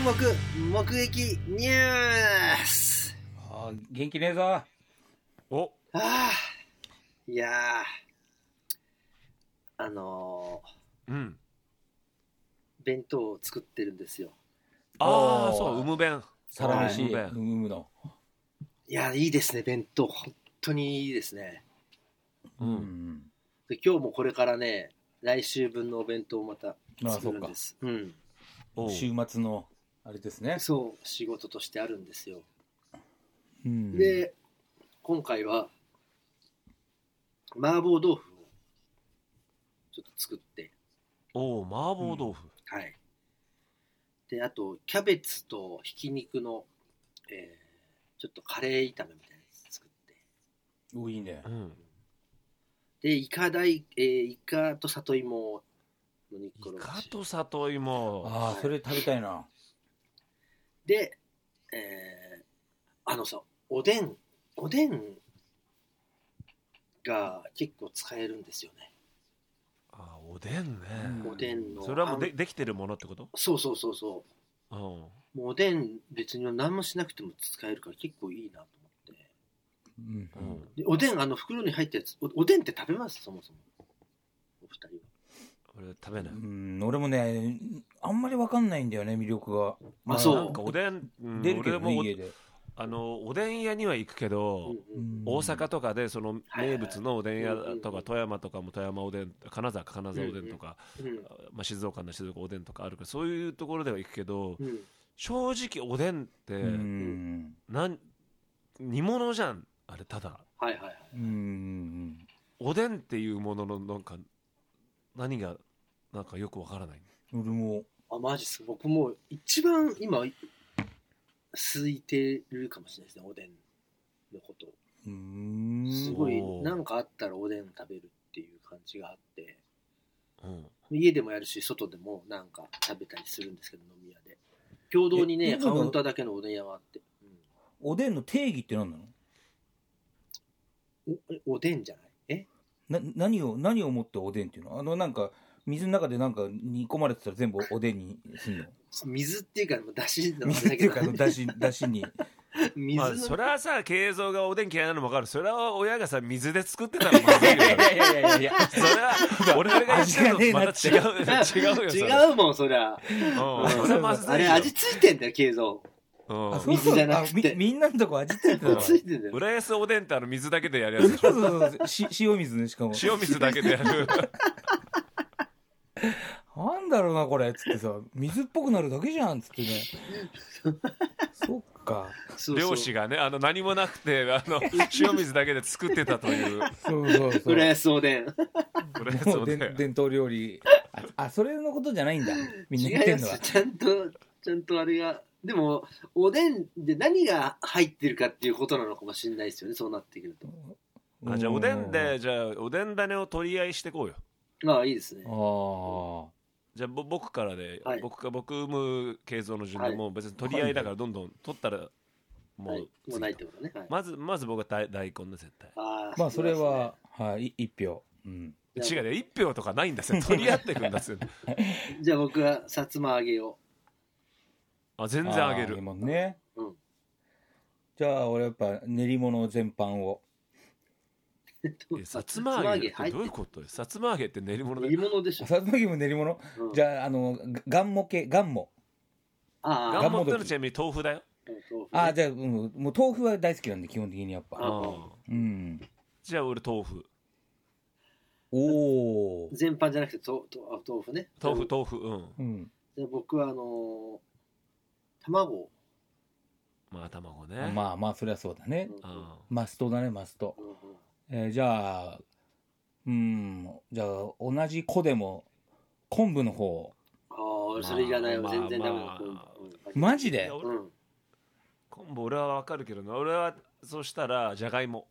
目撃ニュース。 元気ねえぞ。 おいや弁当を作ってるんですよ。 そう、弁サラメシ、 はいの。 いや、いいですね、弁当。本当にいいですね。で今日もこれからね、来週分のお弁当をまた作るんです。 週末のあれですね。 そう、仕事としてあるんですよ。 で、 で、今回は麻婆豆腐をちょっと作って。 麻婆豆腐。 はい。で、あとキャベツとひき肉の、ちょっとカレー炒めみたいなやつ作って。 いいね。 で、イカと里芋の煮っころがし。 イカと里芋。 それ食べたいな。 で、おでんが結構使えるんですよね。 おでんね。 おでんの。 それはもうできてるものってこと？ そう。もうおでん別に何もしなくても使えるから結構いいなと思って。でおでん袋に入ったやつ、おでんって食べます？そもそもお二人は。 俺食べない。 俺もねあんまり分かんないんだよね、魅力が。 そう。 なんかおでん、 出るけどね、家で。 おでん屋には行くけど、大阪とかでその名物のおでん屋とか、富山とかも富山おでん、金沢おでんとか、静岡の静岡おでんとかあるけど、そういうところでは行くけど、正直おでんって煮物じゃん、あれ。ただおでんっていうもののなんか何がなんかよくわからない。 俺もマジっす。僕も一番今空いてるかもしれないですね、おでんのこと。すごいなんかあったらおでん食べるっていう感じがあって、家でもやるし外でもなんか食べたりするんですけど、飲み屋で共同にね、カウンターだけのおでん屋があって。 おでんの定義って何なの？ おでんじゃない？ 何をもっておでんっていうの？なんか水の中でなんか煮込まれてたら全部おでんにすんの？ 水っていうかだしの水っていうかだしにそれはさ、慶三がおでん嫌いなのも分かる。それは親がさ水で作ってたらまずいよ。いやそれは俺が言ってるのとまた違うよ。 違うもん、そりゃ。あれ味ついてんだよ、慶三。水じゃなくてみんなのとこ味ついてたわ。 浦安おでんって水だけでやるやつでしょ。 塩水ね、しかも塩水だけでやる。 なんだろうなこれっつってさ、水っぽくなるだけじゃんっつってね。そっか。 漁師がね、何もなくて塩水だけで作ってたという。 そう浦安おでん。 伝統料理。それのことじゃないんだ。みんな言ってんのは。 ちゃんとあれが。でもおでんで何が入ってるかっていうことなのかもしれないですよね、そうなってくると。 じゃあおでんで、おでん種を取り合いしてこうよ。 いいですね。 じゃあ僕からで、僕生む慶三の順でも別に取り合いだから、どんどん取ったらもうないってことね。 まず僕は大根で絶対。 それは1票。 違うね、1票とかないんですよ。取り合っていくんですよ。 じゃあ僕はさつま揚げを。 全然あげる。 じゃあ俺やっぱ練り物全般を。 さつま揚げってどういうことよ。さつま揚げって練り物で。練り物でしょ。 さつま揚げも練り物。じゃあがんも系、がんも。 がんもってのちなみに豆腐だよ。 じゃあもう豆腐は大好きなんで、基本的にやっぱ。 じゃあ俺豆腐。 全般じゃなくて豆腐ね。 豆腐。 じゃあ僕は卵。 卵ね。 そりゃそうだね。マストだね、マスト。じゃあ同じ子でも昆布の方。 それいらないよ、全然ダメだ。 マジで？ 昆布俺はわかるけどな。俺はそうしたらじゃがいも。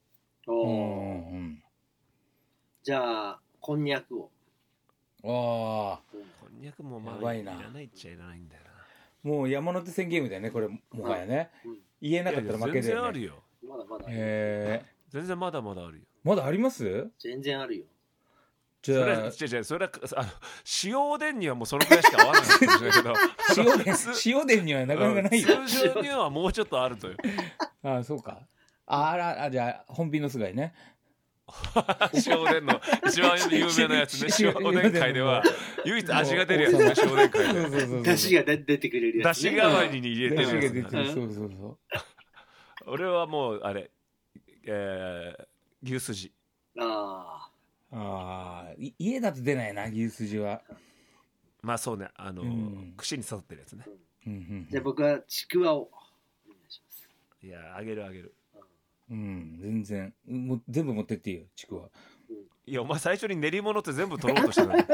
じゃあこんにゃくを。 こんにゃくもやばいな。 いらないっちゃいらないんだよな。 もう山手線ゲームだよねこれ、もはやね。言えなかったら負けだよね。 全然あるよ。 まだまだ。 全然まだまだあるよ。 まだあります？ 全然あるよ。 じゃあ違うそれは塩おでんにはもうそのくらいしか合わないかもしれないけど塩でんにはなかなかないよ、 通常にはもうちょっとあるというああそうか、じゃあ本品のすがいね塩おでんの一番有名なやつね塩おでん界では唯一味が出るやつね塩おでん界で出汁が出てくれるやつ、ね、 出汁代わりに入れてるやつ、ね、 出汁が出てる、そう俺はもうあれ、牛すじ。 家だと出ないな牛すじは。 まあそうね、串に刺さってるやつね。 じゃあ僕はちくわをお願いします。 いやあげる。 全然全部持ってっていいよちくわ。 いやお前最初に練り物って全部取ろうとしてない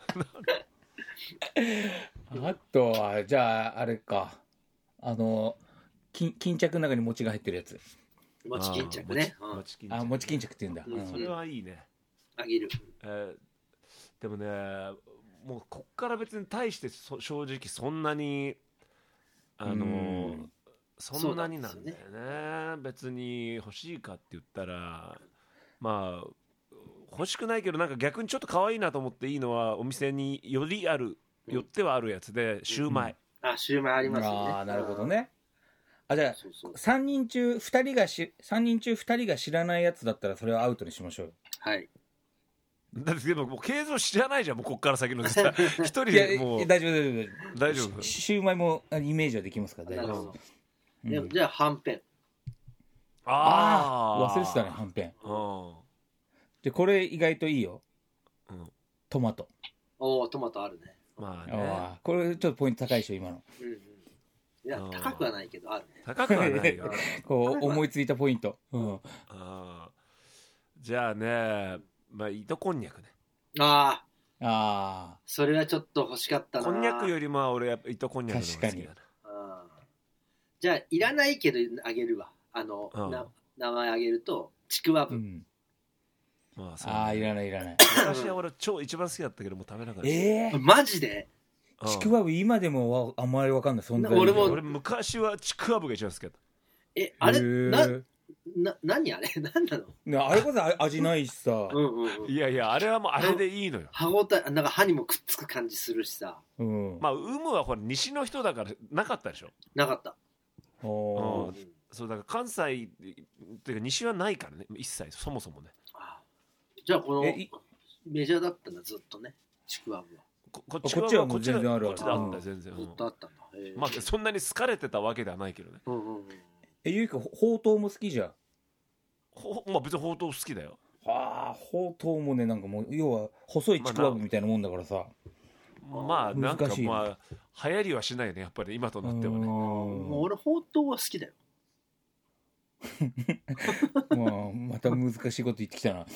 あとはじゃああれか巾着の中に餅が入ってるやつ。 餅巾着ね。 餅巾着って言うんだ。 それはいいね。 あげる。 でもね、もうこっから別に対して正直そんなにそんなになんだよね。別に欲しいかって言ったらまあ欲しくないけどなんか逆にちょっと可愛いなと思っていいのはお店によってはあるやつでシューマイ。 シューマイありますよね。 なるほどね。じゃあ3人中2人が知らないやつだったらそれはアウトにしましょうよ。 はい。 だってでも慶三知らないじゃんもうこっから先の一人でもう大丈夫シューマイもイメージはできますから大丈夫。 じゃあはんぺん。 忘れてたねはんぺん。でこれ意外といいよ。トマト。 トマトあるね。 まあね。 これちょっとポイント高いでしょ今の。 いや高くはないけどあるね。 高くはないよ。 こう思いついたポイント。 じゃあね、まあ糸こんにゃくね。 それはちょっと欲しかったな。 こんにゃくよりも俺やっぱ糸こんにゃくの方が好きだな。 じゃあいらないけどあげるわ。名前あげるとちくわぶ。 いらない昔は俺一番好きだったけどもう食べなかった。 マジでちくわぶ今でもあんまり分かんない存在。 俺昔はちくわぶが一番好きだった。 あれ何あれ何なの？あれこそ味ないしさ。 いやあれはもうあれでいいのよ。 歯応えなんか歯にもくっつく感じするしさ。 まあはほら西の人だからなかったでしょ。 なかった。 そうだから関西っていうか西はないからね一切そもそもね。 じゃあこのメジャーだったんだずっとねちくわぶは。 こっちはもう全然ある。 こっちだった全然。 ずっとあったんだ。 まあそんなに好かれてたわけではないけどね。 ゆうかほうとうも好きじゃん。 まあ別にほうとう好きだよ。 ほうとうもねなんかもう要は細いちくわぶみたいなもんだからさ。 まあなんかまあ流行りはしないねやっぱり今となってはね。 俺ほうとうは好きだよ。 また難しいこと言ってきたな。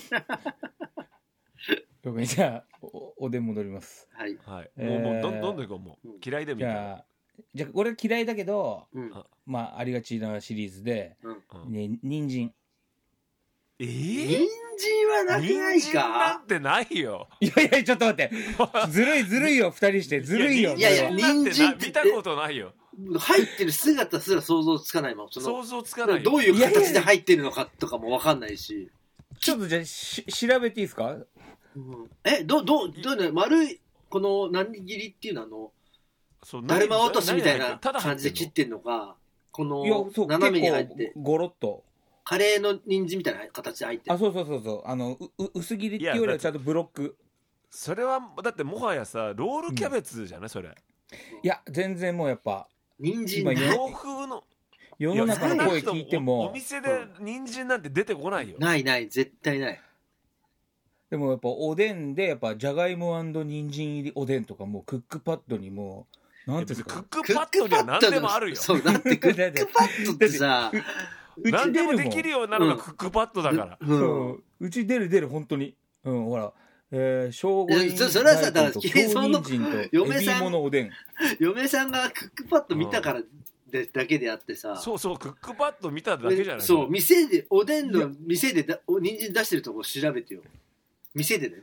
じゃあおでん戻ります。 はい。もうどんどんいこうもう嫌いでもいいから。 じゃあ俺嫌いだけどまあありがちなシリーズで人参。 人参はなくないか。人参なんてないよ。 いやちょっと待ってずるいよ二人してずるいよ。 いや人参って見たことないよ。 入ってる姿すら想像つかないもん。 想像つかない。 どういう形で入ってるのかとかも分かんないし。 ちょっとじゃあ調べていいですか。 どうね丸いこの何切りっていうのだるま落としみたいな感じで切ってんのかこの斜めに入ってゴロッとカレーの人参みたいな形で入ってる。 そう薄切りっていうよりはちゃんとブロック。 それはだってもはやさロールキャベツじゃないそれ。 いや全然もうやっぱ人参洋風の世の中の声聞いてもお店で人参なんて出てこないよ。 ない絶対ない。 でもやっぱおでんでやっぱじゃがいも&人参入りおでんとかもうクックパッドにもうなんていうかクックパッドには何でもあるよ。 そうだってクックパッドってさ何でもできるようなのがクックパッドだから。 うち出る本当にほら正午それはさだから京人参とエビ芋のおでん。 嫁さんがクックパッド見たからだけであってさ。 そうクックパッド見ただけじゃない。 そう店でおでんの店で人参出してるとこ調べてよ。店で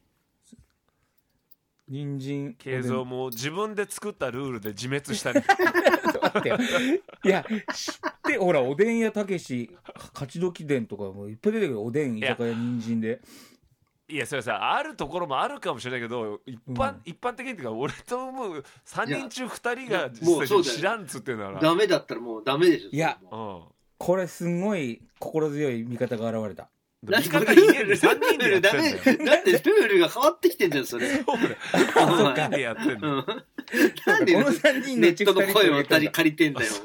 人参慶三も自分で作ったルールで自滅したね。 いや知ってほらおでん屋たけし勝どき店とかもいっぱい出てくるおでん居酒屋人参で。 いやそれさあるところもあるかもしれないけど一般的にっていうか俺と思う3人中2人が実際に知らんっつってんだからダメだったらもうダメでしょ。 いや、これすごい心強い味方が現れた。 味方いねえんで3人でやってんだよ。 だってルールが変わってきてんじゃんそれ。そう 3人でやってんだよ。 なんでこの3人ネットの声を借りてんだよ。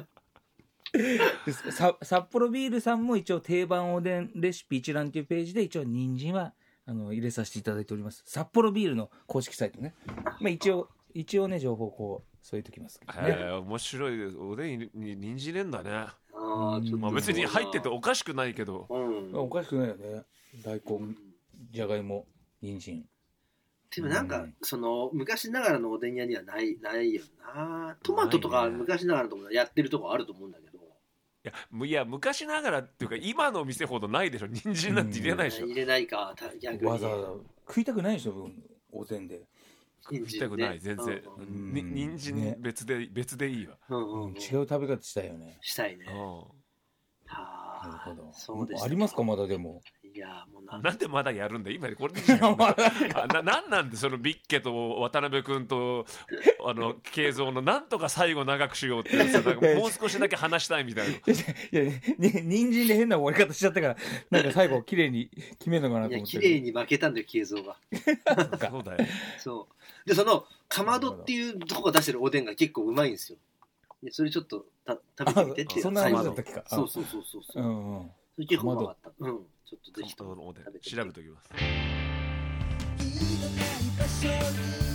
札幌ビールさんも一応定番おでんレシピ一覧というページで一応人参は入れさせていただいております。札幌ビールの公式サイトね、まあ、一応ね情報をこう添えときますけどね。 面白い。おでんに人参入れんだね。 まあ、 別に入ってておかしくないけど、 おかしくないよね。大根、じゃがいも、人参。 でもなんか、その昔ながらのおでん屋にはないよな。トマトとか昔ながらのところやってるとこあると思うんだけど。 いや昔ながらっていうか今の店ほどないでしょ。人参なんて入れないでしょ。 入れないか逆に。 わざわざ食いたくないでしょおでんで。 食いたくない全然。人参別でいいわ。 違う食べ方したいよね。 したいね。 なるほど。そうです。ありますかまだでも。 いやもうなんでまだやるんだ今これでなんでそのビッケと渡辺君と慶三のなんとか最後長くしようってさなんかもう少しだけ話したいみたいな。いや人参で変な終わり方しちゃったからなんか最後綺麗に決めるのかなと思って。 綺麗に負けたんだよ慶三が。 そうだよ。 そうでそのかまどっていうとこが出してるおでんが結構うまいんですよ。それちょっと食べてみてっていう。 そんな話だったっけか。 そう。それ結構うまかった。ちょっとぜひ調べておきます。